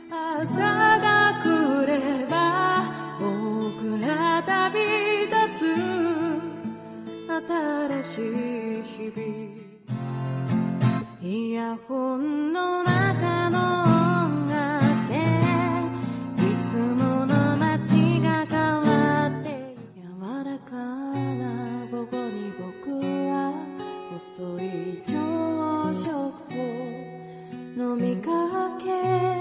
朝が来れば僕ら旅立つ新しい日々イヤホンの中の音楽でいつもの街が変わって柔らかな午後に僕は遅い朝食を飲みかけ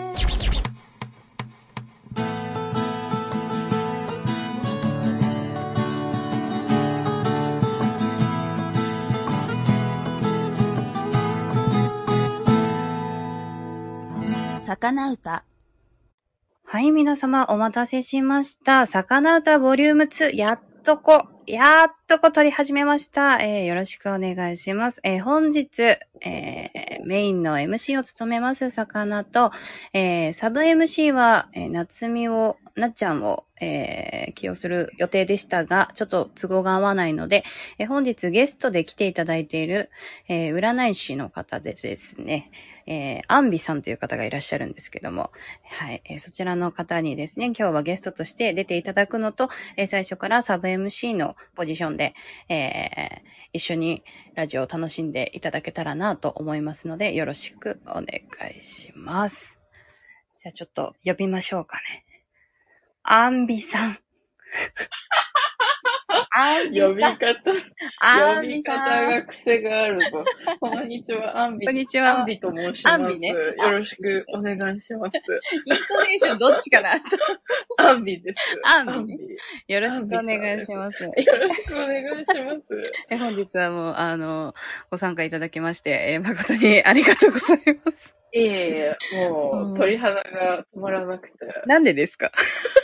魚歌。はい、皆様お待たせしました。魚歌ボリューム2、やっとこ撮り始めました。よろしくお願いします。本日、メインの MC を務めます魚と、サブ MC は、なっちゃんを、起用する予定でしたが、ちょっと都合が合わないので、本日ゲストで来ていただいている、占い師の方でですね、アンビさんという方がいらっしゃるんですけども、はい、そちらの方にですね、今日はゲストとして出ていただくのと、最初からサブ MC のポジションで、一緒にラジオを楽しんでいただけたらなと思いますので、よろしくお願いします。じゃあちょっと呼びましょうかね。アンビさん。 呼び方が癖があるぞ。こんにちは、アンビ。 こんにちは。 アンビと申します。 アンビね。 よろしくお願いします。 イントネーションどっちかなアンビです。 アンビ、ね。よろしくお願いします。よろしくお願いします。 本日はもう、ご参加いただきまして、誠にありがとうございます。 いえ、もう、鳥肌が止まらなくて。 なんでですか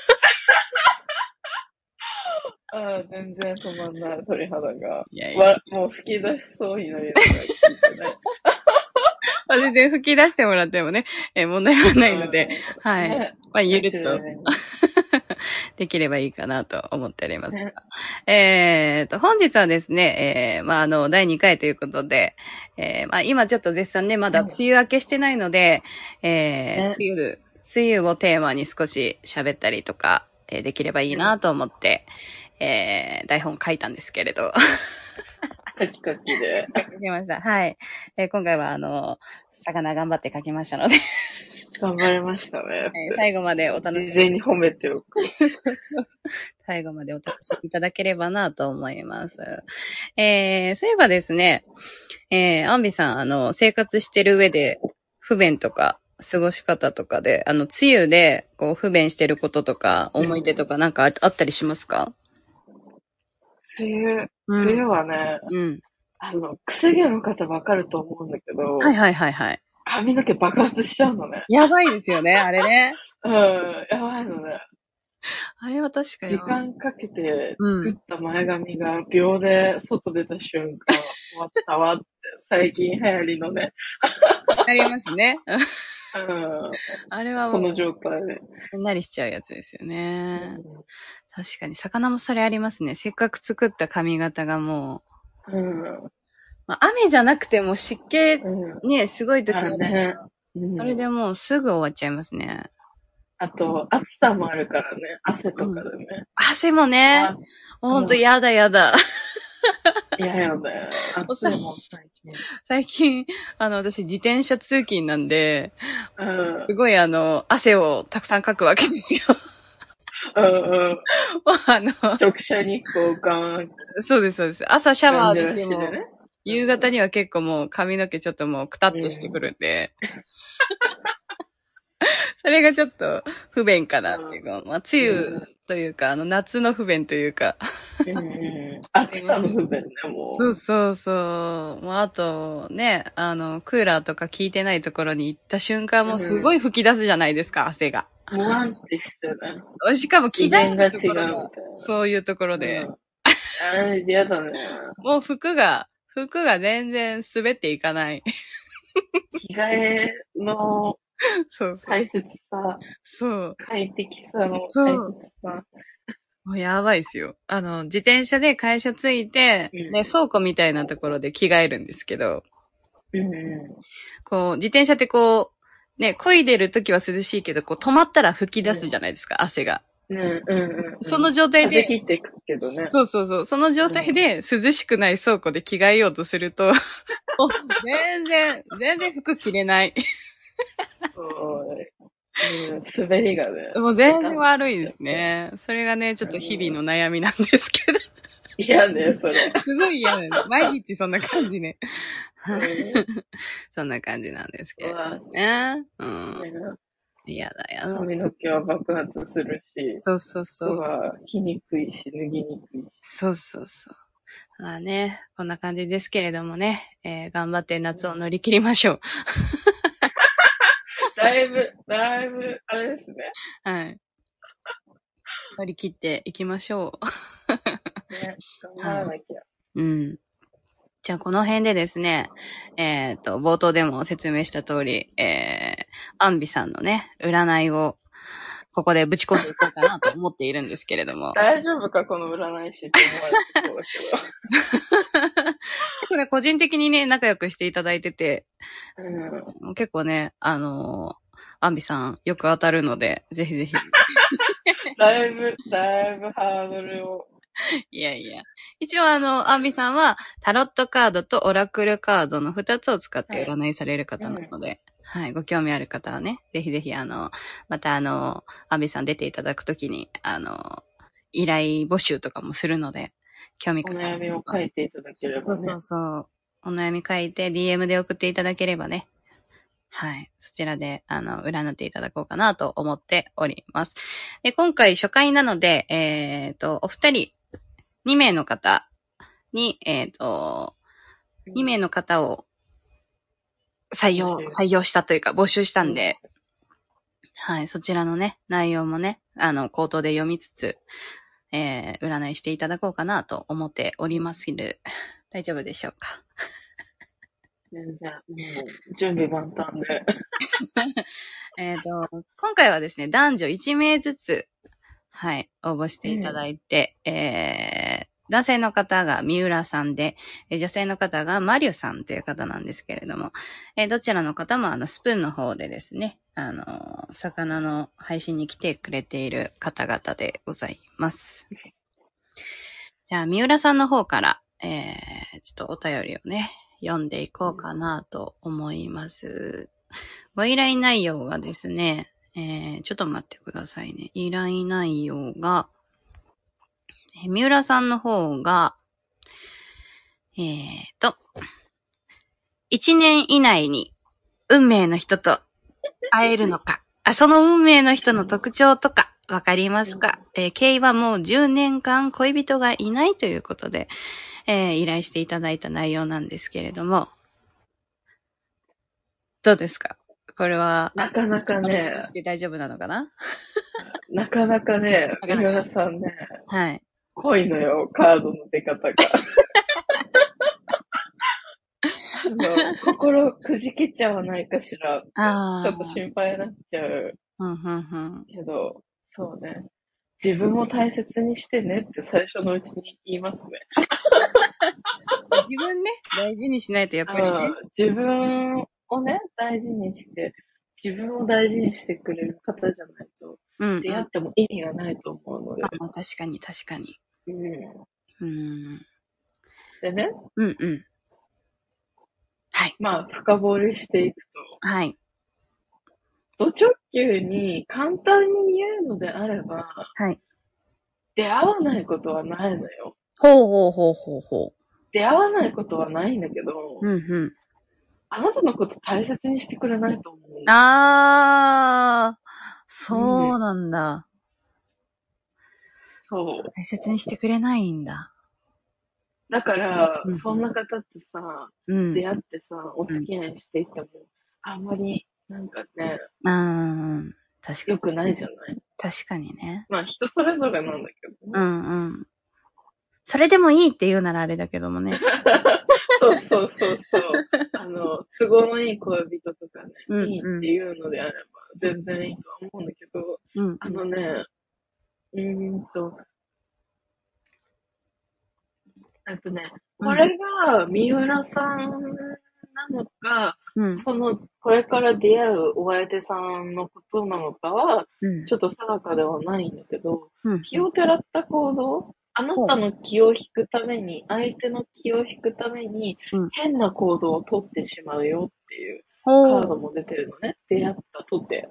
全然止まんない、鳥肌が。 いやもう吹き出しそうになりながら聞いてない。 全然吹き出してもらってもね、問題はないので、はい。 ね、 ゆるっとできればいいかなと思っております。ね、本日はですね、第2回ということで、今ちょっと絶賛ね、まだ梅雨明けしてないので、梅雨をテーマに少し喋ったりとか、できればいいなと思って、台本書いたんですけれど。 カキカキで。 書きました。はい。今回は魚頑張って書きましたので。 頑張りましたね。 最後までお楽しみ。 事前に褒めておく。 最後までお楽しみいただければなと思います。そういえばですね、アンビさん、生活してる上で不便とか、過ごし方とかで、梅雨でこう不便してることとか、思い出とかなんかあったりしますか？ 梅雨はね、癖毛の方わかると思うんだけど、 はい。 髪の毛爆発しちゃうのね。 やばいですよね、あれね。 やばいのね。 あれは確かに。 時間かけて作った前髪が秒で外出た瞬間、終わったわって、最近流行りのね。 ありますね。あれはもう、 その状態で。 なりしちゃうやつですよね。確かに、魚もそれありますね。せっかく作った髪型がもう、雨じゃなくても湿気、ね、すごい時はね、それでもうすぐ終わっちゃいますね。 あと、暑さもあるからね、汗とかでね。 汗もね、ほんとやだ。 嫌よね。暑いもん、 最近、私自転車通勤なんで、すごい汗をたくさんかくわけですよ。 直射日光が。 そうです。朝シャワー浴びても、夕方には結構もう髪の毛ちょっともうくたっとしてくるんで。それがちょっと不便かなっていうか、梅雨というか、夏の不便というか。 暑さの不便ね、もう。そう。あと、ね、クーラーとか効いてないところに行った瞬間もすごい吹き出すじゃないですか、汗が。 もわんってしてね。 しかも着ないが違うみたいな。 そういうところで。 嫌だね。 もう服が全然滑っていかない。 着替えの大切さ。 そう。 快適さの大切さ。 もうやばいですよ。自転車で会社着いて、で、倉庫みたいなところで着替えるんですけど、こう、自転車ってこう、 ね、漕いでる時は涼しいけど、こう止まったら吹き出すじゃないですか、汗が。その状態で、 風切っていくけどね。 その状態で涼しくない倉庫で着替えようとすると、全然服着れない。 滑りがね。 もう全然悪いですね。それがね、ちょっと日々の悩みなんですけど。 嫌ね、それ。 すごい嫌ね。毎日そんな感じね。そんな感じなんですけどね。嫌だ。 髪の毛は爆発するし。 そう。 着にくいし、脱ぎにくいし。 そう。まあね、こんな感じですけれどもね、頑張って夏を乗り切りましょう。 だいぶ、あれですね。 はい。乗り切っていきましょう。ね、頑張らなきゃ。 じゃあこの辺でですね、冒頭でも説明した通り、アンビさんのね、占いを、ここでぶち込んでいこうかなと思っているんですけれども。 大丈夫かこの占い師って思われてそうだけど。 結構ね、個人的にね、仲良くしていただいてて、結構ね、アンビさんよく当たるので、ぜひぜひ。 だいぶハードルを。 いや。一応アンビさんはタロットカードとオラクルカードの2つを使って占いされる方なので、はい、ご興味ある方はね、ぜひまたアンビさん出ていただくときに、依頼募集とかもするので、興味お悩みを書いていただければね。 そう。お悩み書いて DM で送っていただければね。はい。そちらで、占っていただこうかなと思っております。で、今回初回なので、お二人、2名の方に、2名の方を採用したというか、募集したんで、はい。そちらのね、内容もね、口頭で読みつつ、占いしていただこうかなと思っておりますけど、大丈夫でしょうか。 全然、もう、準備万端で。 今回はですね、男女1名ずつ、はい、応募していただいて、男性の方が三浦さんで、女性の方がマリュさんという方なんですけれども、どちらの方もスプーンの方でですね、魚の配信に来てくれている方々でございます。じゃあ、三浦さんの方から、ちょっとお便りをね、読んでいこうかなと思います。ご依頼内容がですね、ちょっと待ってくださいね。依頼内容が、三浦さんの方が、1年以内に運命の人と会えるのか、その運命の人の特徴とかわかりますか？経緯はもう10年間恋人がいないということで、依頼していただいた内容なんですけれども、どうですか？これは、 なかなかね、 して大丈夫なのかな？ なかなかね、三浦さんね、 はい。 濃いのよ、カードの出方が。心くじけちゃわないかしらって、ちょっと心配になっちゃう。けど、そうね。自分を大切にしてねって最初のうちに言いますね。 自分ね、大事にしないとやっぱりね。 自分をね、大事にして、自分を大事にしてくれる方じゃないと、出会っても意味がないと思うので。 確かに。 でね。 はい。 まあ、深掘りしていくと。 はい。 ド直球に簡単に言うのであれば、 はい。 出会わないことはないのよ。 ほう。 出会わないことはないんだけど、あなたのこと大切にしてくれないと思う。 そうなんだ。 そう。 大切にしてくれないんだ。 だから、そんな方ってさ、出会ってさ、お付き合いしていても、あんまり、なんかね、 確かに。 良くないじゃない？ 確かにね。 まあ、人それぞれなんだけどね。それでもいいって言うならあれだけどもね。 そう。都合のいい恋人とかね、いいっていうのであれば、全然いいとは思うんだけど、これが三浦さんななのか、これから出会うお相手さんのことなのかは、ちょっと定かではないんだけど、気をてらった行動、あなたの気を引くために、相手の気を引くために、変な行動をとってしまうよっていうカードも出てるのね。出会ったとて。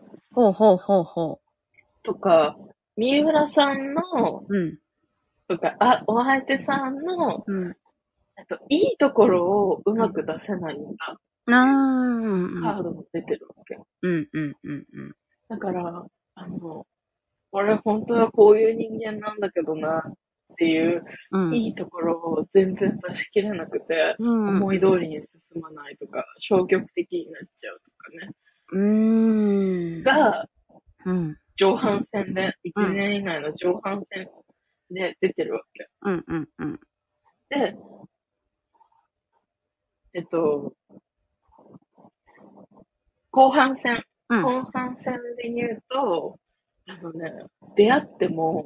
とか、三浦さんの、とか、お相手さんの、いいところをうまく出せないんだ。カードも出てるわけ。だから、俺本当はこういう人間なんだけどなっていう、いいところを全然出し切れなくて、思い通りに進まないとか、消極的になっちゃうとかね。が、上半戦で、1年以内の上半戦で出てるわけ。で、後半戦で言うと、出会っても、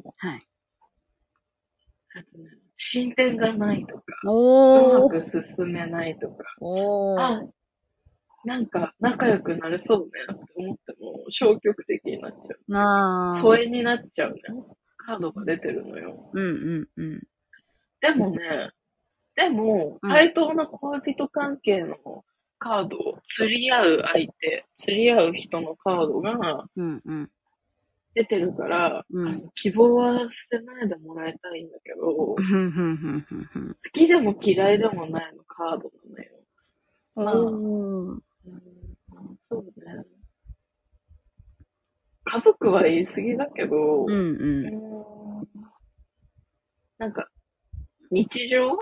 進展がないとか、うまく進めないとか、なんか仲良くなれそうねって思っても消極的になっちゃう。疎遠になっちゃうね。カードが出てるのよ。でも、対等な恋人関係のカードを釣り合う人のカードが出てるから、希望は捨てないでもらいたいんだけど、好きでも嫌いでもないのカードなのよ。そうね。家族は言い過ぎだけど、なんか、日常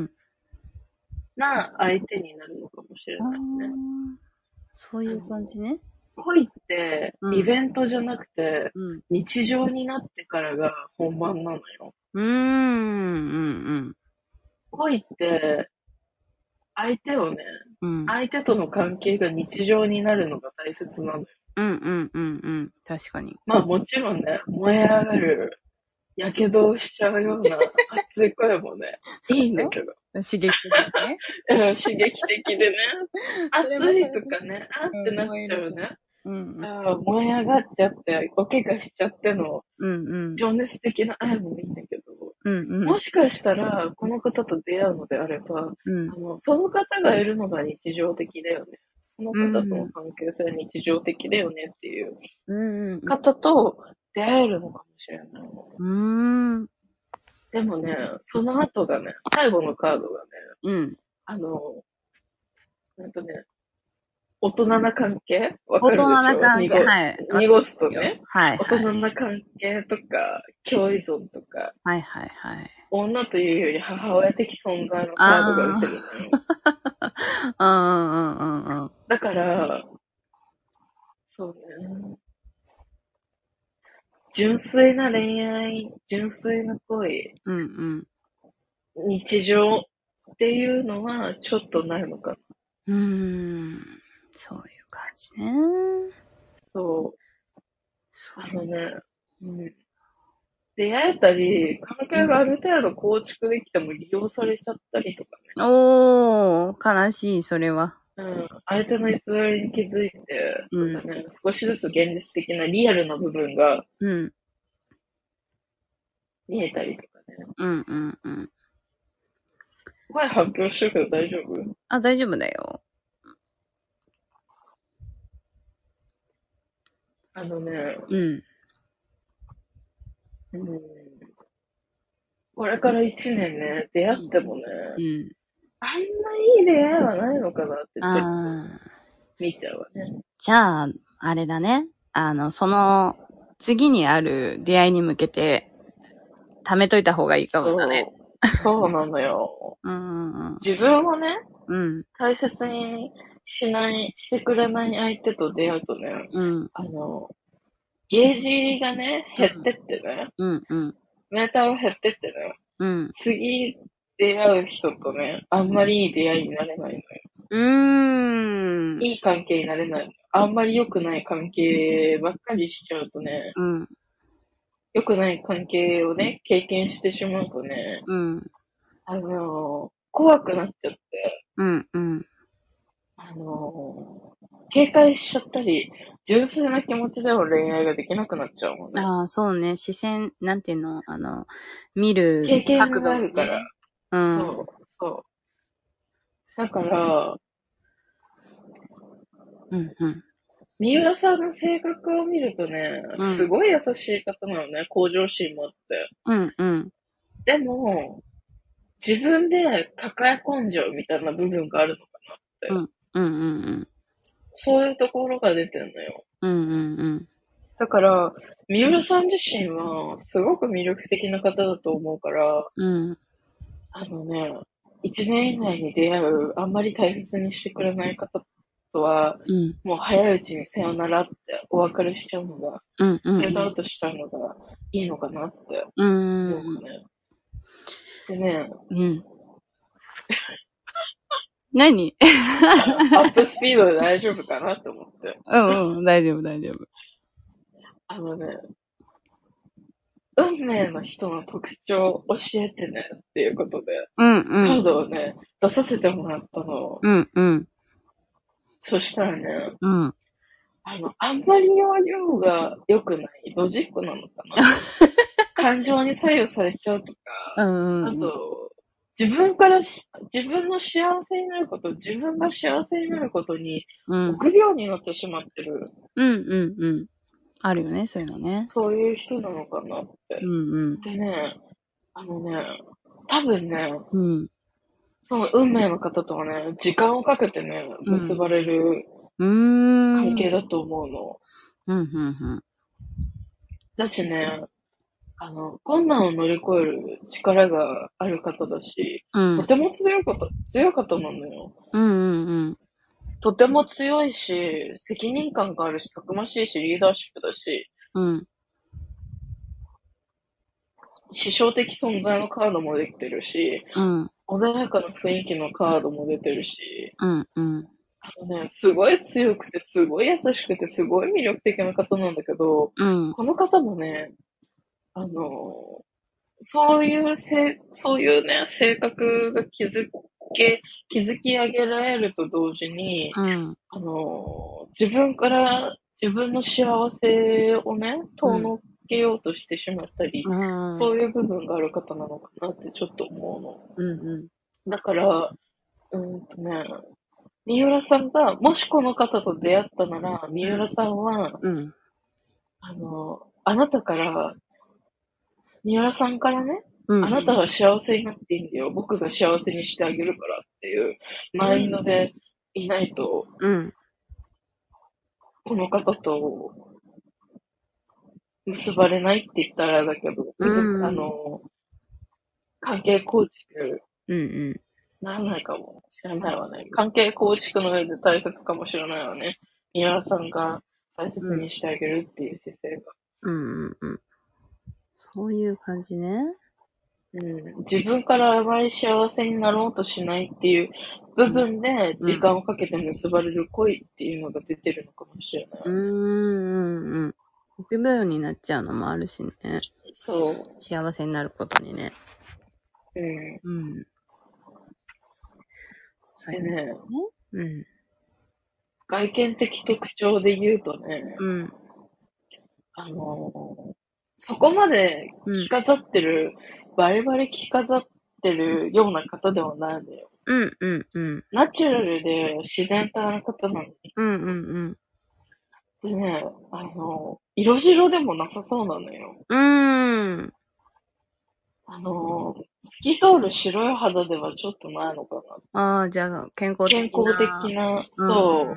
な相手になるのかもしれないね。 そういう感じね。 恋って、イベントじゃなくて、日常になってからが本番なのよ。恋って、相手との関係が日常になるのが大切なのよ。 確かに。 まあもちろんね、燃え上がる、やけどをしちゃうような熱い声もね、いいんだけど。 刺激的ね。 刺激的でね。熱いとかね、あってなっちゃうね。燃え上がっちゃって、お怪我しちゃっての、情熱的な愛もいいんだけど、もしかしたら、この方と出会うのであれば、その方がいるのが日常的だよね。その方との関係性は日常的だよねっていう方と出会えるのかもしれない。でもね、その後がね、最後のカードがね、大人な関係わかるでしょ？ 大人な関係、はい。 濁すとね、 はいはい、 大人な関係とか、共依存とか、女というより母親的存在のカードが出てるのよ。だから、そうね。純粋な恋愛、純粋な恋、日常っていうのはちょっとないのかな。 そういう感じね。 そう。出会えたり、関係がある程度構築できても利用されちゃったりとかね。悲しい、それは。 相手の偽りに気づいて、少しずつ現実的なリアルな部分が、見えたりとかね。声反響してるけど大丈夫？ 大丈夫だよ。 これから1年ね、出会ってもね、あんないい出会いはないのかなってちょっと見ちゃうわね。 じゃあ、あれだね。その次にある出会いに向けて貯めといた方がいいかもだね。 そうなのよ。自分をね、大切にしてくれない相手と出会うとね、ゲージがね、減ってってね、メーターが減ってってね、次出会う人とね、あんまりいい出会いになれないのよ。いい関係になれない。あんまり良くない関係ばっかりしちゃうとね、良くない関係をね、経験してしまうとね、怖くなっちゃって、 警戒しちゃったり、純粋な気持ちでは恋愛ができなくなっちゃうもんね。 ああ、そうね。視線、なんていうの見る経験角度もね。 があるから。 うん。 そう、そう。だから、 うんうん。 三浦さんの性格を見るとね、すごい優しい方なのね、向上心もあって。 うんうん。 でも、自分で抱え込んじゃうみたいな部分があるのかなって。 うんうんうんうん。 そういうところが出てるのよ。 うんうんうん。 だから、三浦さん自身はすごく魅力的な方だと思うから、 うん。 一年以内に出会う、あんまり大切にしてくれない方とは、 うん。 もう早いうちにさよならってお別れしちゃうのが、 うんうんフェードアウトしちゃうのがいいのかなってうん。 思うね。でね、 うん。何アップスピードで大丈夫かなって思って。 うんうん。大丈夫大丈夫。 あのね、運命の人の特徴を教えてねっていうことで、 うんうん。 カードをね、出させてもらったの。 うんうん。 そしたらね、 うん。 あんまり容量が良くない、ロジックなのかな。感情に左右されちゃうとか、あと、自分の幸せになること、自分が幸せになることに、臆病になってしまってる。 うんうんうん。あるよね、そういうのね。 そういう人なのかなって。 うんうん。 でね、多分ね、 うん。 その運命の方とはね、時間をかけてね、結ばれる関係だと思うの。 うんうんうん。 だしね、困難を乗り越える力がある方だし、とても強い方なのよ。 うんうんうん。 とても強いし、責任感があるし、たくましいし、リーダーシップだし、 うん。 師匠的存在のカードもできてるし、 うん。 穏やかな雰囲気のカードも出てるし、 うんうん。 すごい強くて、すごい優しくて、すごい魅力的な方なんだけど、 うん。 この方もね、あの、そういうね、性格が築き上げられると同時に、 うん。 自分の幸せをね、遠のけようとしてしまったり、そういう部分がある方なのかなってちょっと思うの。 うんうん。 だから、三浦さんが、もしこの方と出会ったなら、三浦さんは、あなたから、三浦さんからね、あなたが幸せになっていいんだよ。僕が幸せにしてあげるからっていうマインドでいないと、この方と結ばれないって言ったらあれだけど、関係構築ならないかもしれないわね。関係構築の上で大切かもしれないわね。三浦さんが大切にしてあげるっていう姿勢が。 そういう感じね。 自分からあまり幸せになろうとしないっていう部分で時間をかけて結ばれる恋っていうのが出てるのかもしれない。 臆病になっちゃうのもあるしね。 そう。 幸せになることにね。 でね、外見的特徴で言うとね、そこまで着飾ってる、バリバリ着飾ってるような方ではないのよ。ナチュラルで自然体な方なの。でね、色白でもなさそうなのよ。透き通る白い肌ではちょっとないのかな。 ああ、じゃあ、健康的な、そう。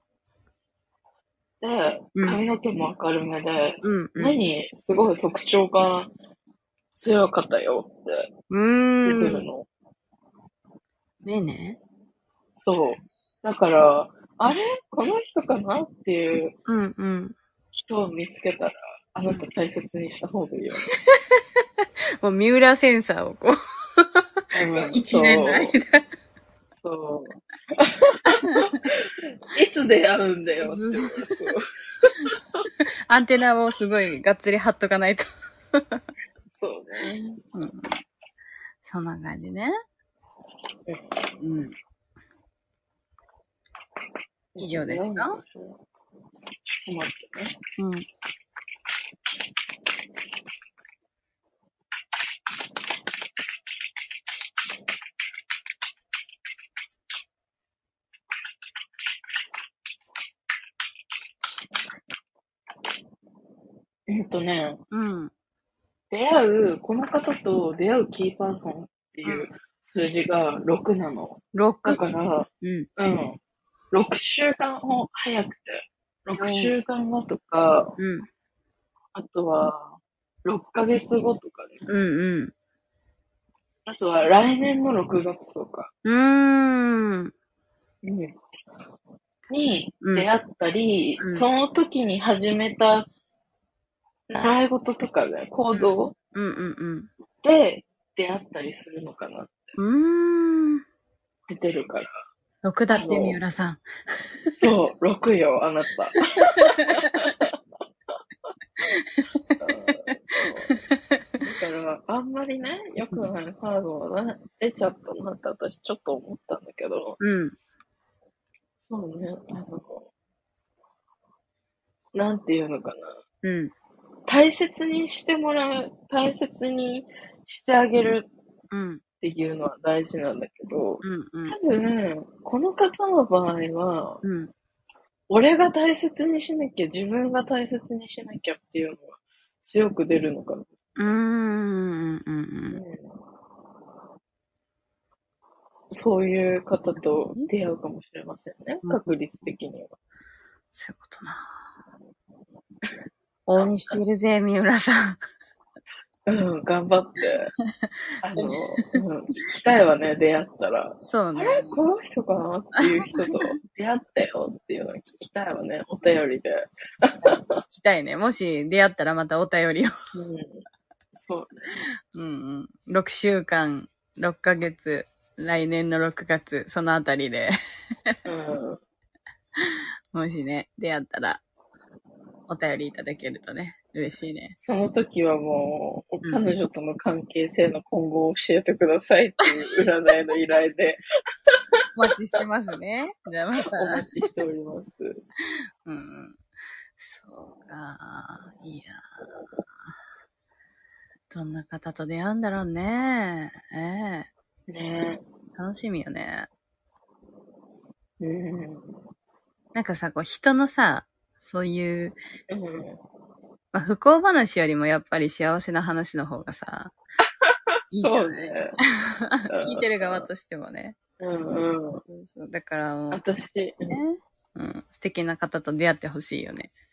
で、髪の毛も明るめで、目にすごい特徴が強かったよって出てるの。 目ね。 そう。だから、あれこの人かなっていう人を見つけたら、あなた大切にした方がいいよね。 もう三浦センサーをこう、一年の間。 そう。いつ出会うんだよって。 アンテナをすごいがっつり貼っとかないと。 そうね。 そんな感じね。 以上ですか？ 待ってね。 うん。うん。 この方と出会うキーパーソンっていう数字が6なの。 6? だから、 うん。 6週間早くて、6週間後とか、 うん。 あとは、6ヶ月後とかね。 うんうん。 あとは来年の6月とか。に出会ったり、その時に始めた習い事とかね、行動で出会ったりするのかなって。出てるから。 6だって、三浦さん。 そう、6よ、あなた。だから、あんまりね、良くないカードが出ちゃったなって私ちょっと思ったんだけど、そうね、なんていうのかな。大切にしてもらう、大切にしてあげるっていうのは大事なんだけど、多分、この方の場合は、俺が大切にしなきゃ、自分が大切にしなきゃっていうのが強く出るのかな。そういう方と出会うかもしれませんね。確率的には。 そういうことな。応援しているぜ、三浦さん。 頑張って。聞きたいわね、出会ったら。 そうね。 あれこの人かなっていう人と出会ったよっていうのを聞きたいわね、お便りで。 聞きたいね。もし出会ったらまたお便りを。 そうね。6週間、6ヶ月、来年の6月、そのあたりで。もしね、出会ったら、お便りいただけるとね、嬉しいね。 その時はもう、彼女との関係性の今後を教えてくださいっていう占いの依頼で。 お待ちしてますね。じゃあまた。 お待ちしております。 そうか。いやどんな方と出会うんだろうね。 ね楽しみよね。なんかさ、こう人のさ、そういう、不幸話よりもやっぱり幸せな話の方がさ、いいじゃない。そうね。聞いてる側としてもね。そうだからもう、 私、 ね、素敵な方と出会ってほしいよね。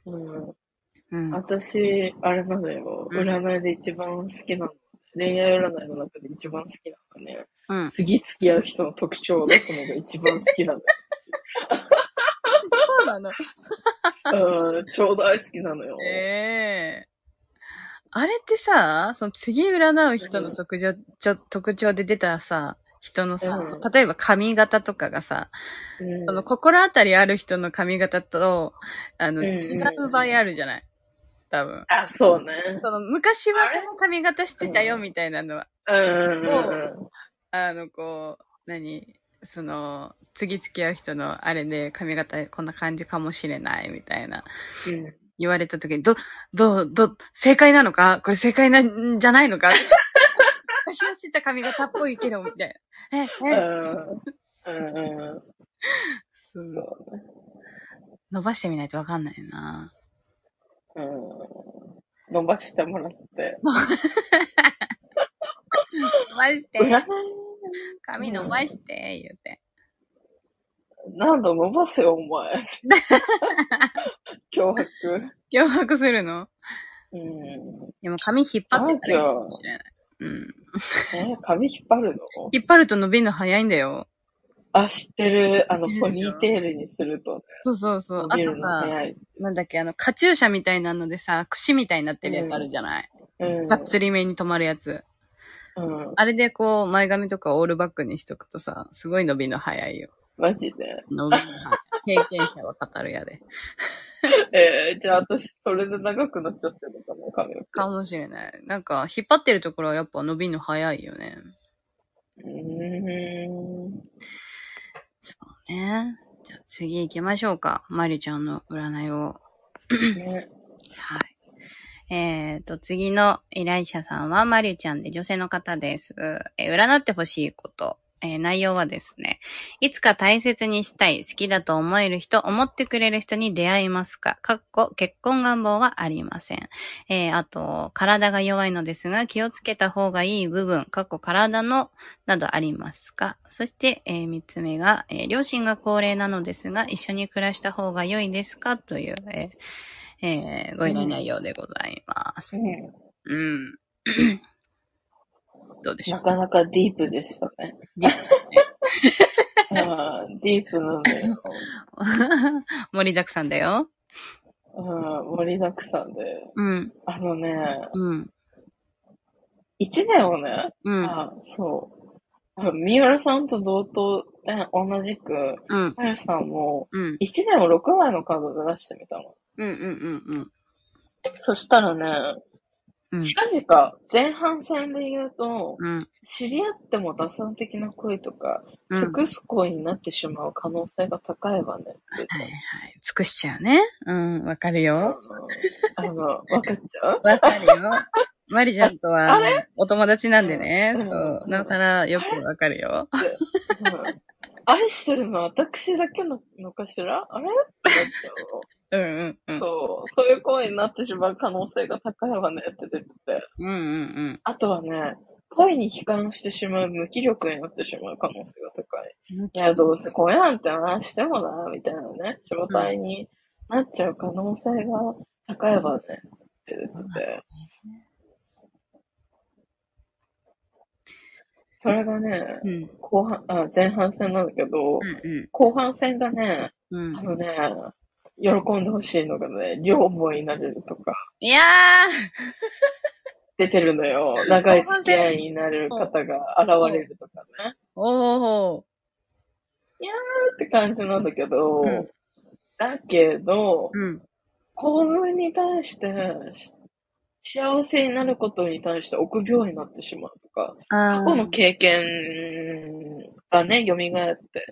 私、あれなのよ。占いで一番好きなの。恋愛占いの中で一番好きなのがね、次付き合う人の特徴を出すのが一番好きなのよ。 そうなの超大好きなのよ。 あれってさ、その次占う人の特徴で出たさ、人のさ、例えば髪型とかがさ、その心当たりある人の髪型と、違う場合あるじゃない。多分。 そうね。 その昔はその髪型してたよみたいなのは。その、次付き合う人のあれで髪型こんな感じかもしれないみたいな。言われた時に、正解なのかこれ正解なんじゃないのか私はしてた髪型っぽいけど、みたいな。そう。伸ばしてみないとわかんないよな。 伸ばしてもらって。 伸ばして。髪伸ばして、言うて。 なんだ、伸ばせよ、お前。脅迫。 脅迫するの？でも髪引っ張ってたらいいかもしれない。 髪引っ張るの？ 引っ張ると伸びるの早いんだよ。 知ってる。ポニーテールにすると、ね。 そう。あとさ、なんだっけ、カチューシャみたいなのでさ、櫛みたいになってるやつあるじゃない。がっつりめに止まるやつ。あれでこう、前髪とかオールバックにしとくとさ、すごい伸びの早いよ。 マジで伸びの早い。経験者は語るやで。 じゃあ私、それで長くなっちゃってるのかな、髪の毛。 かもしれない。なんか、引っ張ってるところはやっぱ伸びの早いよね。そうね。 じゃあ次行きましょうか。まりちゃんの占いを。 ね。 はい。次の依頼者さんはまりちゃんで女性の方です。占ってほしいこと。内容はですね、いつか大切にしたい、好きだと思える人、思ってくれる人に出会いますか？結婚願望はありません。あと、体が弱いのですが、気をつけた方がいい部分、体の、などありますか？そして、三つ目が、両親が高齢なのですが、一緒に暮らした方が良いですか？という、ご依頼内容でございます。うん。どうでしょう？ なかなかディープでしたね。 ディープですね。 ディープなんだよ。 盛りだくさんだよ。 盛りだくさんで。 うん。うん。 一年をね、 うん。 そう。三浦さんと同じく、 うん。 あやさんも、 うん。 一年を6枚のカードで出してみたの。 うんうんうん。 そしたらね、 うん。 近々、前半戦で言うと、 うん。 知り合っても打算的な恋とか、 うん。 尽くす恋になってしまう可能性が高いわねって言ったはいはい。尽くしちゃうね。うん。わかるよ。 わかっちゃうわかるよ。マリちゃんとはあれお友達なんでうん、 ね。 うん、 そう。なおうん。 さらよくあれわかるよ。 って、愛してるのは私だけのかしらあれってなっちゃうの。 うんうんうん。 そういう行為になってしまう可能性が高いわねって出てて。 うんうんうん。 あとはね、恋に悲観してしまう無気力になってしまう可能性が高い。いや、どうせ恋なんて話してもな、みたいなね、状態になっちゃう可能性が高いわねって出てて。それがね、 うん。 前半戦なんだけど、 うん後半戦がね、 うん。うん。 喜んでほしいのがね、両思いになれるとか、 いや出てるのよ。 ー、 長い付き合後半戦。 いになるお方が現れるとかね。 おー。 いやーって感じなんだけうん。 ど、だけど、 うん。 幸運に対して、幸せになることに対して臆病になってしまうとか、過去のあー。 経験がね、蘇って、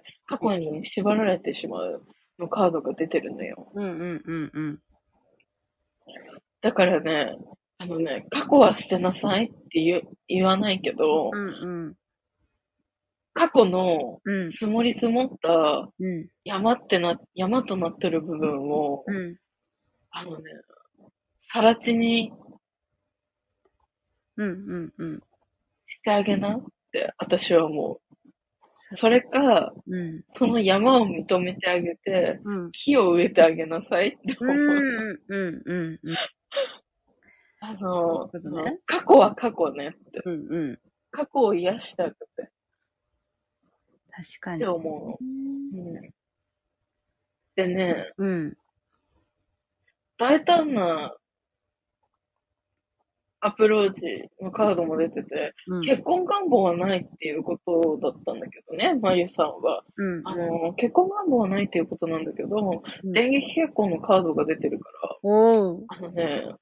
過去に縛られてしまうのカードが出てるのよ。 うんうんうんうん。 だからね、過去は捨てなさいって言わないけど、 うんうん。 過去のうん。 積もり積もったうん。 山となってる部分を、 うん。 あのね、さら地にうんうんうん。 してあげなって私は思う。それか、 うん。 その山を認めてあげて、 うん。 木を植えてあげなさいってう思う。 んうんうんうん。ことね。 過去は過去ねって。 うんうん。 過去を癒してあげてっ確かに。 て思うの。うん、でね、 うん。 大胆なアプローチのカードも出てて、 うん。 結婚願望はないっていうことだったんだけどね、まゆさんは。 うん結婚願望はないっていうことなんだけど、 うん。 電撃結婚のカードが出てるかおー。 ら、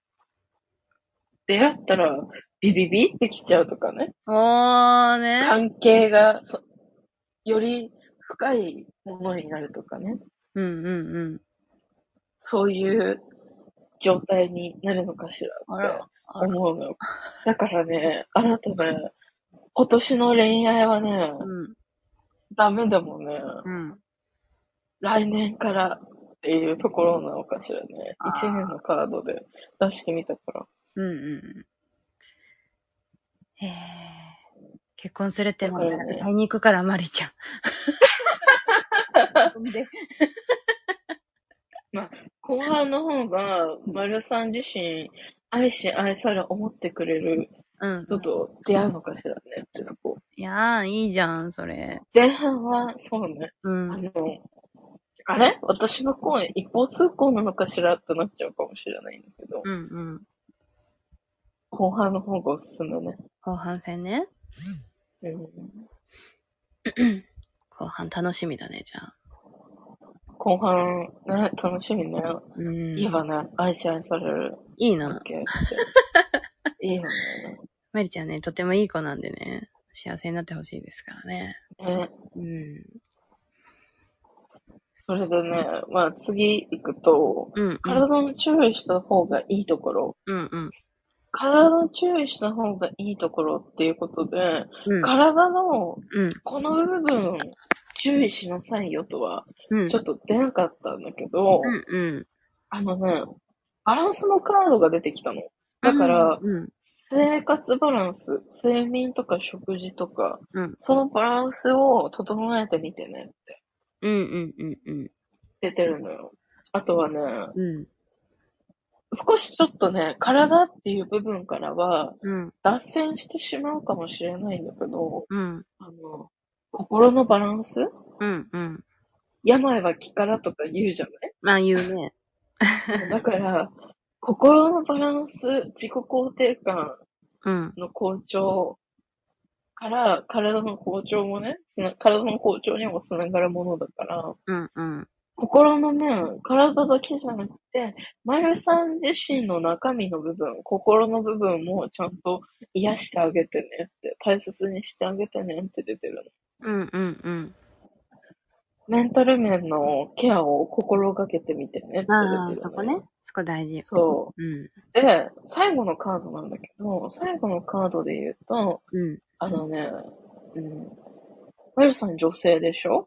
出会ったらビビビってきちゃうとかね。 おーね。 関係がより深いものになるとかね。 うんうんうん。 そういう状態になるのかしらって思うのよ。だからね、あなたね、今年の恋愛はね、 うん。 ダメでもね、 うん。 来年からっていうところなのかしらね。一年あのカードで出してみたから。 うんうんうん。へえ。結婚するってなったら歌いに行くから、まりちゃん。で。 まあ、後半の方が、丸さん自身、愛し愛され思ってくれる人と出会うのかしらねってとこ。 いやー、いいじゃん、それ。 前半は、そうね。 うん。 あれ私の声一方通行なのかしらってなっちゃうかもしれないんだけど、 うんうん。 後半の方がおすすめね。 後半戦ね。 うん、 後半楽しみだね、じゃあ。 後半、ね、楽しみね。 うん。 いいわね。愛し愛される。 いいな。 いいよね。 まりちゃんね、とてもいい子なんでね、幸せになってほしいですからね。 ね。 うん。 それでね、まあ次行くと、体の注意した方がいいところ。体の注意した方がいいところっていうことで、体のこの部分注意しなさいよとは、ちょっと出なかったんだけど、バランスのカードが出てきたの。だから、生活バランス、睡眠とか食事とか、そのバランスを整えてみてねって。出てるのよ。あとはね、少しちょっとね、体っていう部分からは、脱線してしまうかもしれないんだけど、心のバランス、病は気からとか言うじゃない？ まあ言うね。 だから、心のバランス、自己肯定感の好調から、体の好調もね、体の好調にもつながるものだから、心の面、体だけじゃなくて、まるさん自身の中身の部分、心の部分もちゃんと癒してあげてねって、大切にしてあげてねって出てるの。メンタル面のケアを心がけてみてねって出てるの。 そこね。そこ大事。 そう。で、最後のカードなんだけど、最後のカードで言うと、まるさん女性でしょ？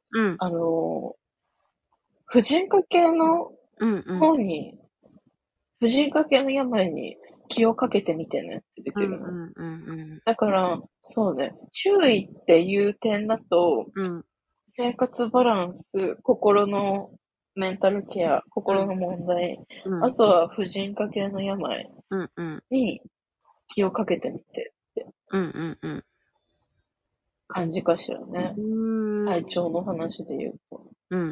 婦人科系の方に、婦人科系の病に気をかけてみてねって出てるの。だから、そうね、注意っていう点だと、生活バランス、心のメンタルケア、心の問題、あとは婦人科系の病に気をかけてみてって感じかしらね。体調の話で言うと。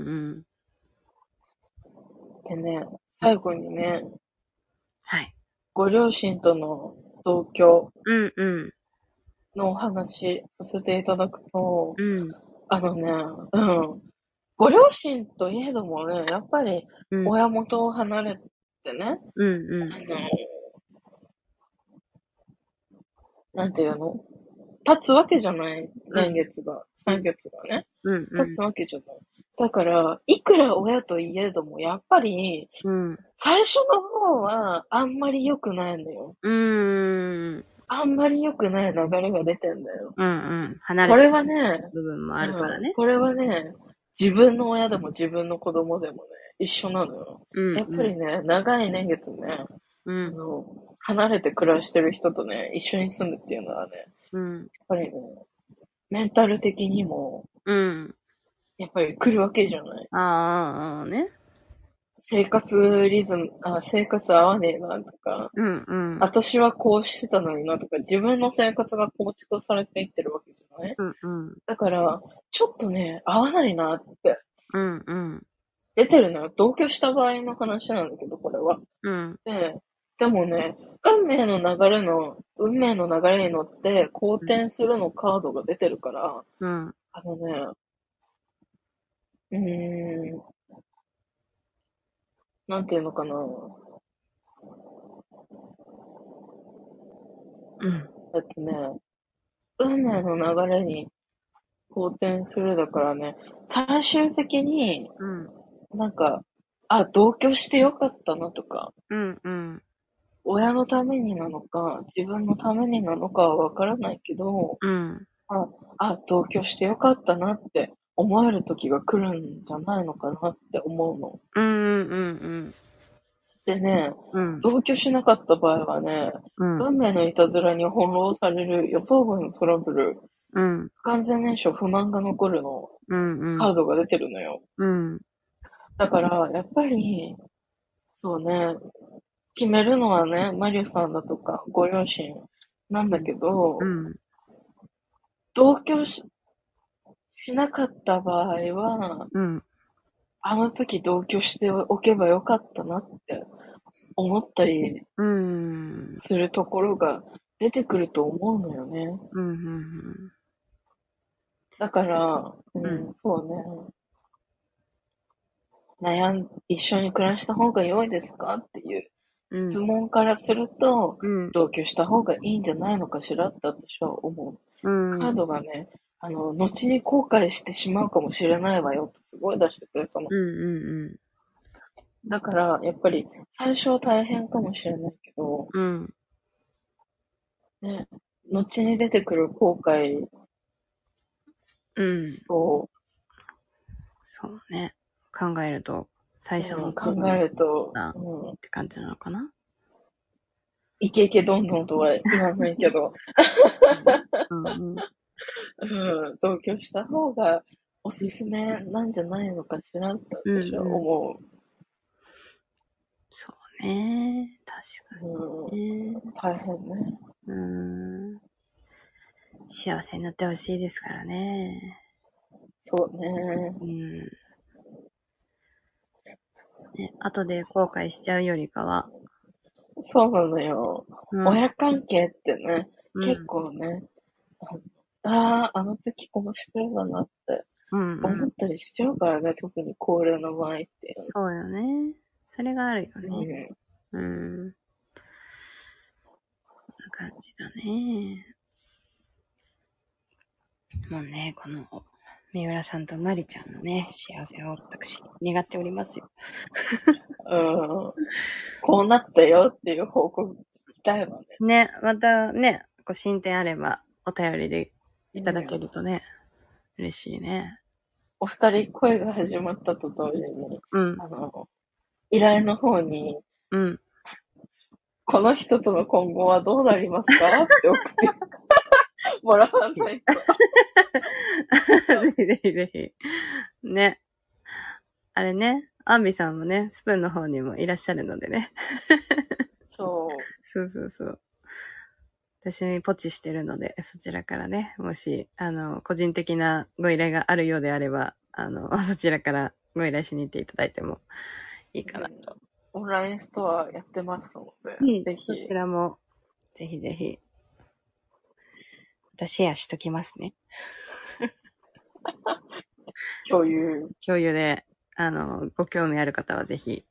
でね、最後にね、ご両親との同居のお話させていただくと、ご両親といえどもね、やっぱり親元を離れてね、なんていうの？立つわけじゃない。年月が、3月がね。立つわけじゃない。だから、いくら親といえども、やっぱり、最初の方は、あんまり良くないのよ。あんまり良くない流れが出てんだよ。これはね、 部分もあるからね。 これはね、自分の親でも自分の子供でもね、一緒なのよ。やっぱりね、長い年月ね、離れて暮らしてる人とね、一緒に住むっていうのはね、やっぱりね、メンタル的にも、やっぱり来るわけじゃない。 ね。 生活リズム、生活合わねえなとか、私はこうしてたのになとか、自分の生活が構築されていってるわけじゃない？だから、ちょっとね、合わないなって。出てるのよ。同居した場合の話なんだけど、これは。でもね、運命の流れに乗って好転するのカードが出てるから、なんていうのかな。運命の流れに好転するだからね、最終的に、なんか、同居してよかったなとか、親のためになのか、自分のためになのかはわからないけど、同居してよかったなって思える時が来るんじゃないのかなって思うの。でね、同居しなかった場合はね、運命のいたずらに翻弄される予想外のトラブル、不完全燃焼、不満が残るの、カードが出てるのよ。だから、やっぱり、そうね、決めるのはね、マリュさんだとか、ご両親なんだけど、同居しなかった場合は、あの時同居しておけばよかったなって思ったりするところが出てくると思うのよね。だから、そうね。一緒に暮らした方が良いですかっていう質問からすると、同居した方がいいんじゃないのかしらって私は思う。カードがね、 後に後悔してしまうかもしれないわよってすごい出してくれたの。だから、やっぱり、最初は大変かもしれないけど、ね、後に出てくる後悔を、 そうね。考えると、最初の考えると、 って感じなのかな。 イケイケどんどんとは言わないけど、同居した方がおすすめなんじゃないのかしらって私は思う。 そうね。確かに、ね。 大変ね。 幸せになってほしいですからね。 そうね。 ね、後で後悔しちゃうよりかは。 そうなのよ。親関係ってね、結構ね、あの時この人だなって思ったりしちゃうからね、特に高齢の場合って。 そうよね。それがあるよね。こんな感じだね。もうね、この、三浦さんとまりちゃんのね、幸せを私、願っておりますよ。 こうなったよっていう報告聞きたいわね。 ね、またね、進展あれば、お便りでいただけるとね、嬉しいね。 お二人声が始まったと同時に、依頼の方に、この人との今後はどうなりますかって送ってもらわないと。 ぜひぜひぜひ。ね。あれね、アンビさんもね、スプーンの方にもいらっしゃるのでね。そうそうそう。私ポチしてるので、そちらからね、もし、個人的なご依頼があるようであれば、そちらからご依頼しに行っていただいてもいいかなと。 オンラインストアやってますので、ぜひ。 そちらも、ぜひぜひ。シェアしときますね。 共有で、ご興味ある方はぜひ。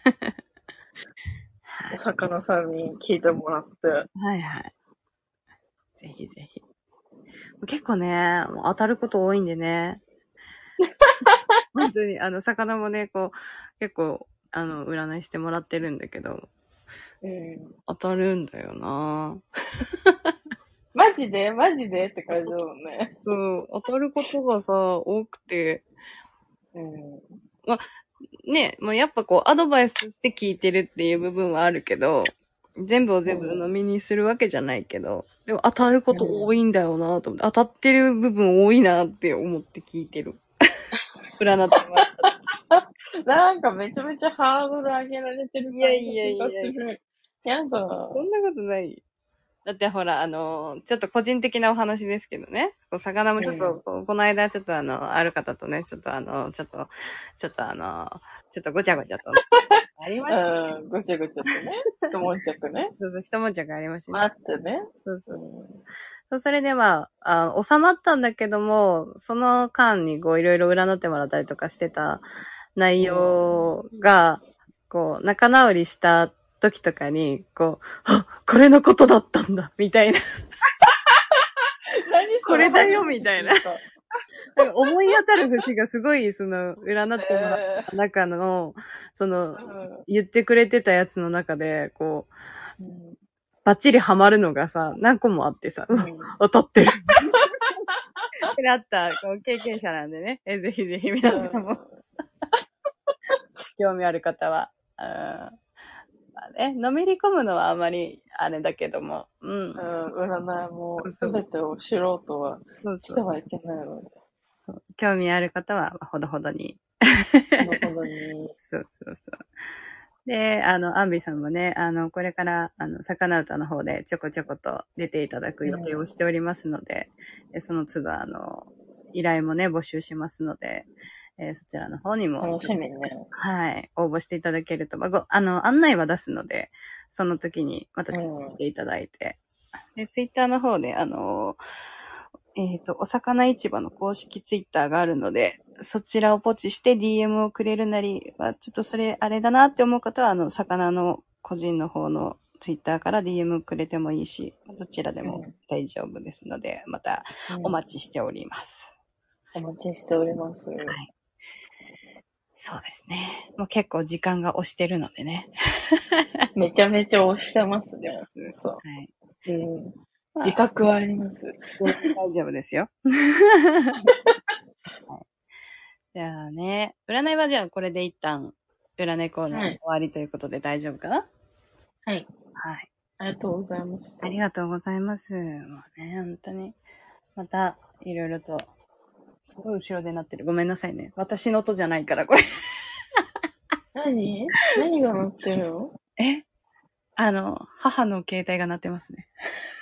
お魚さんに聞いてもらって。 はいはい。ぜひぜひ。結構ね、当たること多いんでね。本当に、魚もね、結構、占いしてもらってるんだけど。当たるんだよなマジでって感じだもんね。 そう、当たることがさ、多くて。まあ、ね、やっぱアドバイスして聞いてるっていう部分はあるけど、全部を全部飲みにするわけじゃないけど、でも当たること多いんだよなと思って、当たってる部分多いなって思って聞いてる。占ってもらった。 なんかめちゃめちゃハードル上げられてる感じがする。やだ。 そんなことない。だってほら、ちょっと個人的なお話ですけどね。魚もちょっと、この間ちょっとある方とね、ちょっとごちゃごちゃと、ありました、 ね。ごちゃごちゃとね。一悶着ね。 そうそう、一悶着ありましたね。待ってね。 そうそう。それで収まったんだけども、その間にいろいろ占ってもらったりとかしてた内容が、仲直りした時とかに、これのことだったんだ、みたいな。これだよ、みたいな。思い当たる節がすごい、占ってもらった中の、言ってくれてたやつの中で、バッチリハマるのがさ、何個もあってさ、当たってる。ってなった、経験者なんでね。ぜひぜひ皆さんも、興味ある方は、のめり込むのはあまりあれだけども、 占いも全てを素人はしてはいけないので。 そう。興味ある方は、ほどほどに。 ほどほどに。 そうそうそう。で、アンビさんもね、これから、魚歌の方でちょこちょこと出ていただく予定をしておりますので、その都度、依頼もね、募集しますので、そちらの方にも。 楽しみね。 はい。応募していただけると、案内は出すので、その時にまたチェックしていただいて。で、ツイッターの方で、お魚市場の公式ツイッターがあるので、そちらをポチして DM をくれるなりは、ちょっとそれあれだなって思う方は、魚の個人の方のツイッターから DM くれてもいいし、どちらでも大丈夫ですので、またお待ちしております。 お待ちしております。はい。 そうですね。もう結構時間が押してるのでね。 めちゃめちゃ押してますね。そう。はい。自覚はあります。 大丈夫ですよ。はい、じゃあね、占いはじゃあこれで一旦占いコーナー終わりということで大丈夫かな？ はい。 はい。 ありがとうございます。 ありがとうございます。もうね、本当に。また、いろいろと、すごい後ろで鳴ってる。ごめんなさいね。私の音じゃないから、これ。 何が鳴ってるの？ 母の携帯が鳴ってますね。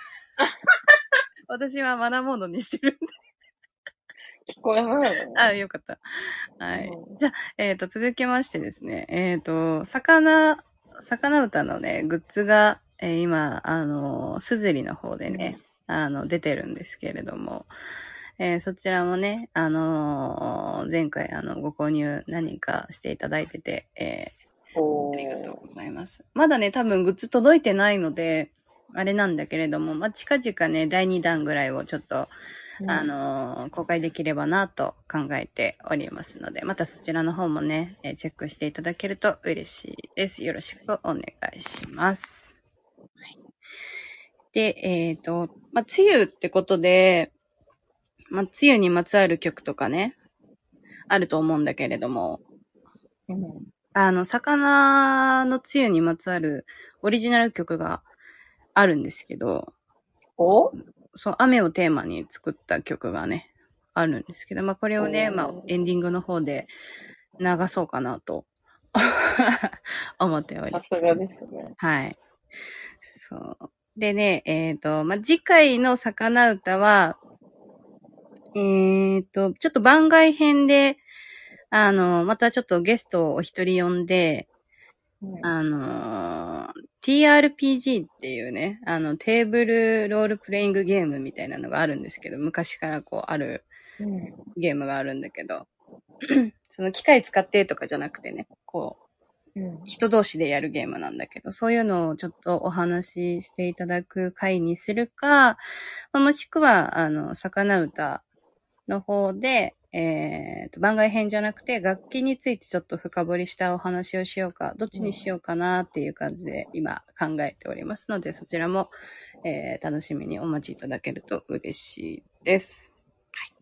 私はマナーモードにしてるんで。 聞こえないの？ あ、よかった。はい。じゃあ、続きましてですね。魚歌のね、グッズが、今、すずりの方でね、出てるんですけれども、そちらもね、前回、ご購入何人かしていただいてて、ありがとうございます。まだね、多分グッズ届いてないので、あれなんだけれども、まあ、近々ね、第2弾ぐらいをちょっと、公開できればなと考えておりますので、またそちらの方もね、チェックしていただけると嬉しいです。よろしくお願いします。はい、で、まあ、梅雨ってことで、まあ、梅雨にまつわる曲とかね、あると思うんだけれども、魚の梅雨にまつわるオリジナル曲があるんですけど、そう、雨をテーマに作った曲がね、あるんですけど、まあこれをね、まあエンディングの方で流そうかなと思っております。 さすがですね。 はい。そう。でね、まあ次回の魚歌は、ちょっと番外編で、またちょっとゲストをお一人呼んで、TRPG っていうね、テーブルロールプレイングゲームみたいなのがあるんですけど、昔からこうあるゲームがあるんだけど、その機械使ってとかじゃなくてね、こう、人同士でやるゲームなんだけど、そういうのをちょっとお話ししていただく回にするか、もしくは、魚歌の方で、番外編じゃなくて楽器についてちょっと深掘りしたお話をしようか、どっちにしようかなっていう感じで今考えておりますので、そちらも、楽しみにお待ちいただけると嬉しいです。はい。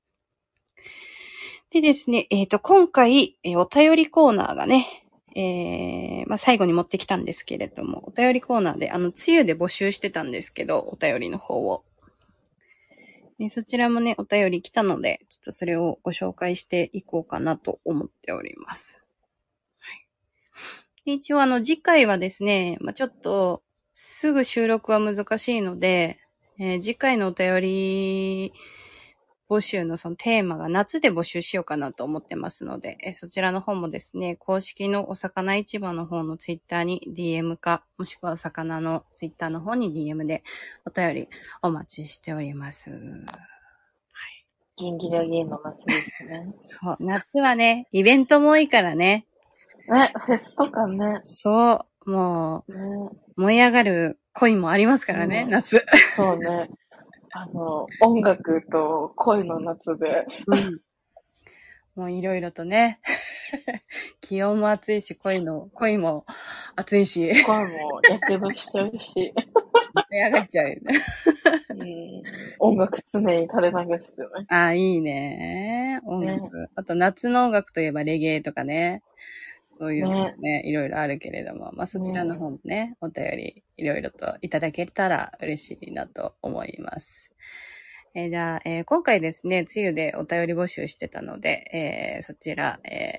でですね、今回、お便りコーナーがね、まあ、最後に持ってきたんですけれども、お便りコーナーで、梅雨で募集してたんですけど、お便りの方を。そちらもね、お便り来たので、ちょっとそれをご紹介していこうかなと思っております。はい。で一応次回はですね、まあ、ちょっと、すぐ収録は難しいので、次回のお便り募集のそのテーマが夏で募集しようかなと思ってますので、そちらの方もですね、公式のお魚市場の方のツイッターに DM か、もしくは魚のツイッターの方に DM でお便りお待ちしております。はい。 ギンギラギンの夏ですね。 そう、夏はね、イベントも多いからね。 ね、フェスとかね。 そう、もう、燃え上がる恋もありますからね、夏。 そうね。音楽と恋の夏で。 もういろいろとね。気温も暑いし、恋も暑いし。 恋もやけどしちゃうし。 燃え上がっちゃうよね。 音楽常に垂れ流してね。 あ、いいね。音楽。あと夏の音楽といえばレゲエとかね。そういうのね、いろいろあるけれども、まあそちらの方もね、お便りいろいろといただけたら嬉しいなと思います。じゃあ、今回ですね、梅雨でお便り募集してたので、そちら、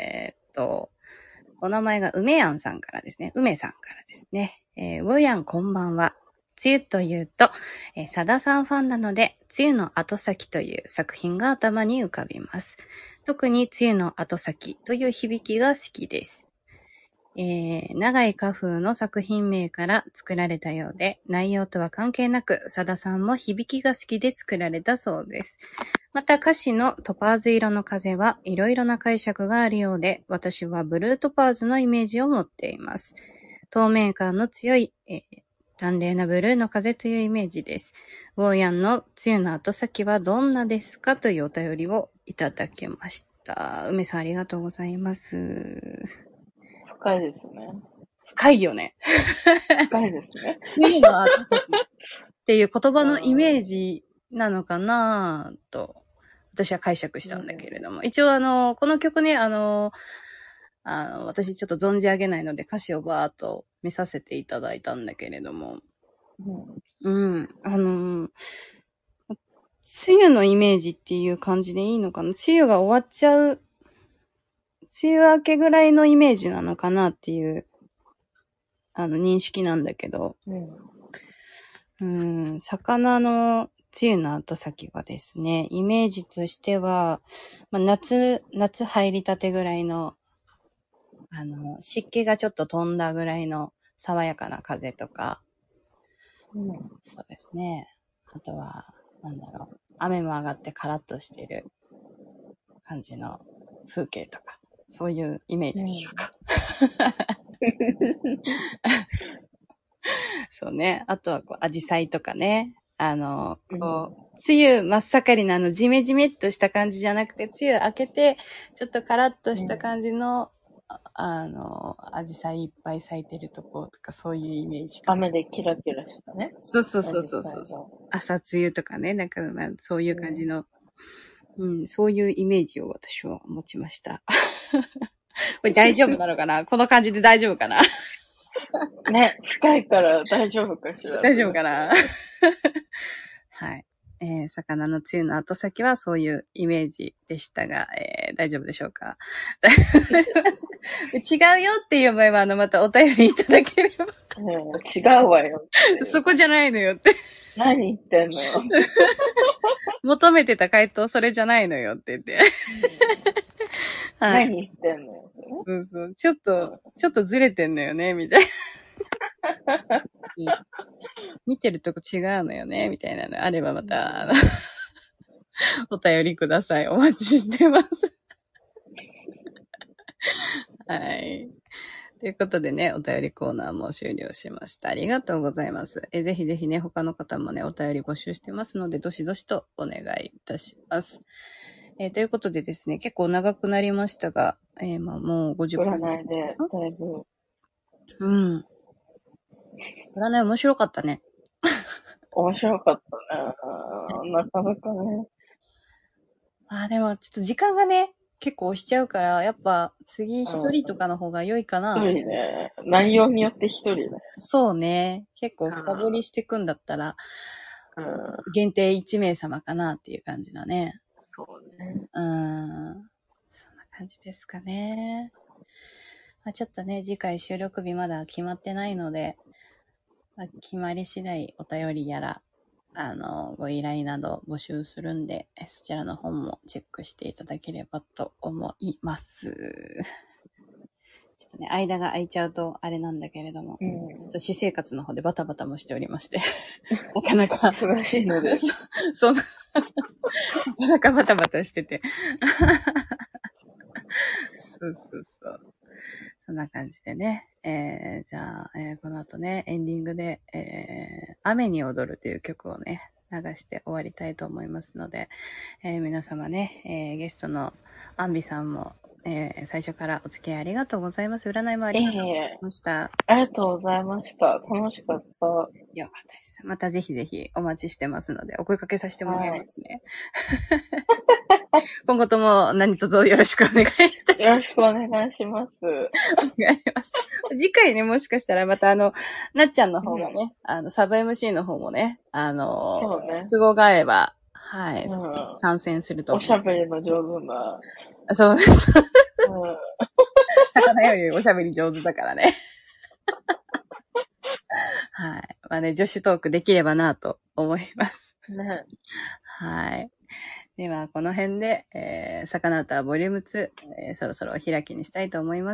お名前が梅やんさんからですね、梅さんからですね、うやんこんばんは。梅雨というと、さださんファンなので、梅雨の後先という作品が頭に浮かびます。特に梅雨の後先という響きが好きです。長井家風の作品名から作られたようで、内容とは関係なく、さださんも響きが好きで作られたそうです。また歌詞のトパーズ色の風はいろいろな解釈があるようで、私はブルートパーズのイメージを持っています。透明感の強い、 淡麗なブルーの風というイメージです。ウォーヤンの梅雨の後先はどんなですかというお便りをいただきました。梅さんありがとうございます。 深いですね。 深いよね。 深いですね。 梅雨の後先っていう言葉のイメージなのかなと、私は解釈したんだけれども。一応この曲ね、私ちょっと存じ上げないので歌詞をバーっと見させていただいたんだけれども。梅雨のイメージっていう感じでいいのかな？梅雨が終わっちゃう、梅雨明けぐらいのイメージなのかなっていう、認識なんだけど。魚の梅雨の後先はですね、イメージとしては、夏入りたてぐらいの、湿気がちょっと飛んだぐらいの爽やかな風とか、そうですね。あとは、雨も上がってカラッとしてる感じの風景とか、そういうイメージでしょうか。そうね。あとは、アジサイとかね。梅雨真っ盛りなジメジメっとした感じじゃなくて、梅雨明けて、ちょっとカラッとした感じの、アジサイいっぱい咲いてるとことか、そういうイメージか。 雨でキラキラしたね。 そう。朝梅雨とかね、そういう感じの、そういうイメージを私は持ちました。これ大丈夫なのかな？この感じで大丈夫かな？ ね、深いから大丈夫かしら。 大丈夫かな？はい。魚の梅雨の後先はそういうイメージでしたが、大丈夫でしょうか？違うよっていう場合は、またお便りいただければ。 違うわよ。 そこじゃないのよって。 何言ってんのよ。 求めてた回答それじゃないのよって言って。 はい、何言ってんのよ。 そう。ちょっとずれてんのよね、みたいな。見てるとこ違うのよね、みたいなのあればまた、お便りください。お待ちしてます。はい。ということでね、お便りコーナーも終了しました。ありがとうございます。ぜひぜひね、他の方もね、お便り募集してますので、どしどしとお願いいたします。ということでですね、結構長くなりましたが、もう50分。 占いで、だいぶ。 占い面白かったね。 面白かったね。なかなかね。 でも、ちょっと時間がね、結構押しちゃうから、やっぱ次一人とかの方が良いかな。 一人ね。内容によって一人ね。 そうね。結構深掘りしていくんだったら、限定1名様かなっていう感じだね。 そうね。 そんな感じですかね。ちょっとね、次回収録日まだ決まってないので、決まり次第お便りやら、ご依頼など募集するんで、そちらの方もチェックしていただければと思います。ちょっとね、間が空いちゃうとあれなんだけれども、ちょっと私生活の方でバタバタもしておりまして、なかなか。 忙しいので。 なかなかバタバタしてて。そう。そんな感じでね。じゃあ、この後ね、エンディングで、雨に踊るという曲をね、流して終わりたいと思いますので、皆様ね、ゲストのアンビさんも、最初からお付き合いありがとうございます。占いもありがとうございました。 ありがとうございました。楽しかった。 よかったです。またぜひぜひお待ちしてますので、お声かけさせてもらいますね。今後とも何卒よろしくお願いいたします。 よろしくお願いします。お願いします。次回ね、もしかしたらまたなっちゃんの方がね、サブ MC の方もね、 そうね。 都合が合えば、はい、参戦すると思う。おしゃべりの上手な。 そうです。魚よりおしゃべり上手だからね。はい。女子トークできればなと思います。 ね。 はい。では、この辺で、魚歌ボリューム2、そろそろお開きにしたいと思います。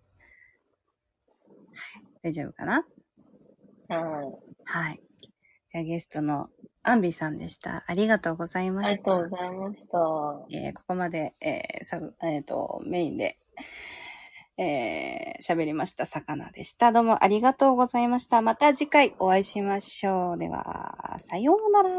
大丈夫かな？はい。じゃあゲストのアンビさんでした。ありがとうございました。 ありがとうございました。 ここまで、メインで、 喋りました魚でした。どうもありがとうございました。また次回お会いしましょう。では、さようなら。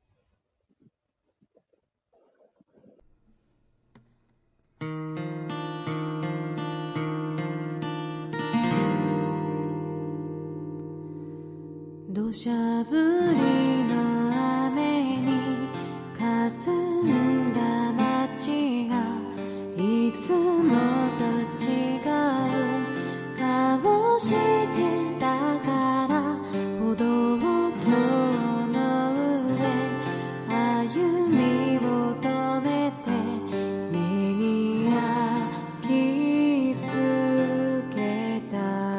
土砂降りの雨に霞んだ街がいつもと違う顔してたから歩道橋の上歩みを止めて目に焼き付けた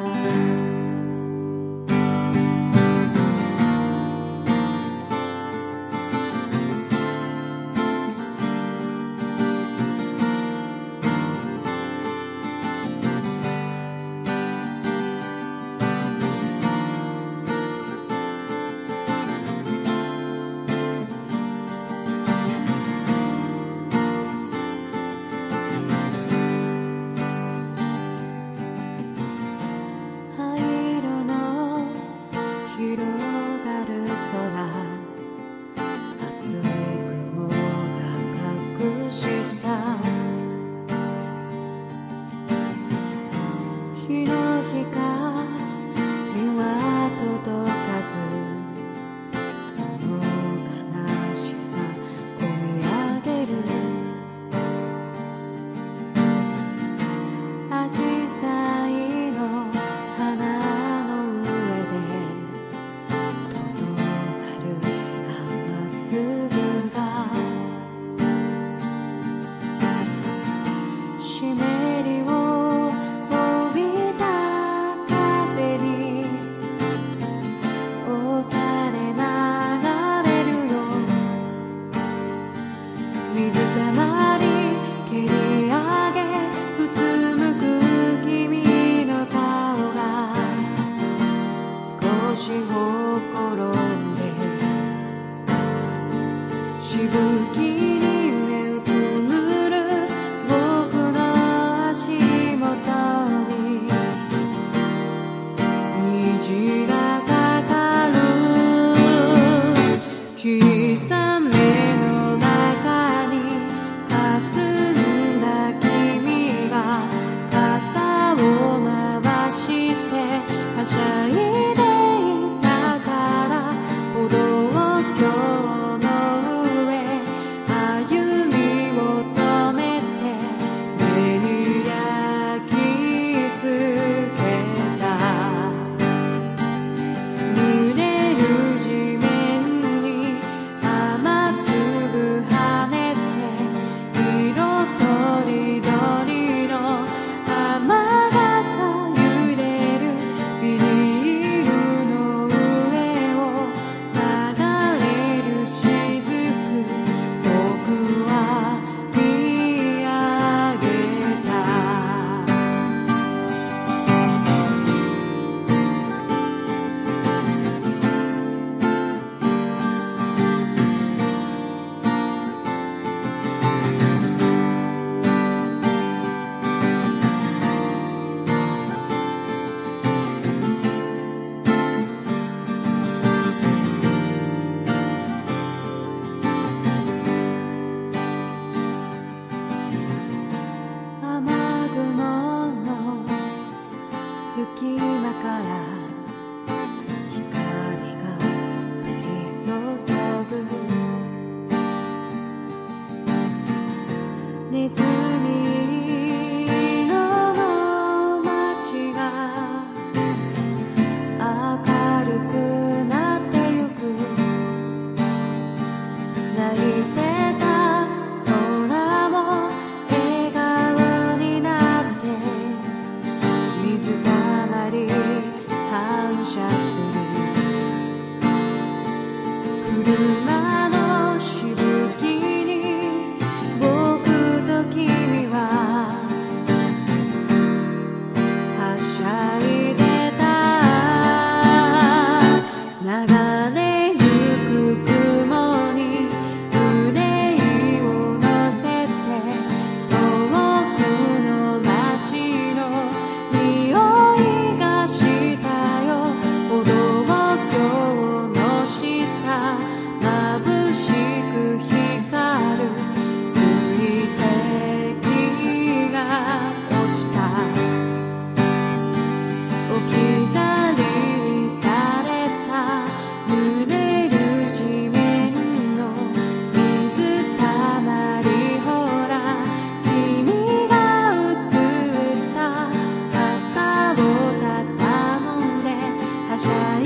の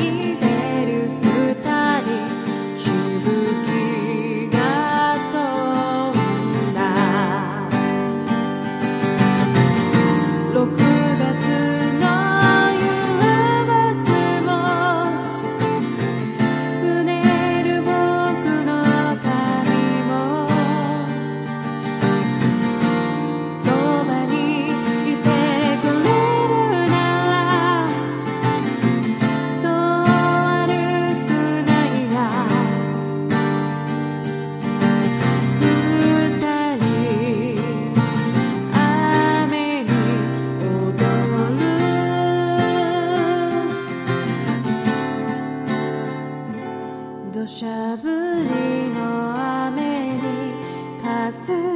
土砂降りの雨にかす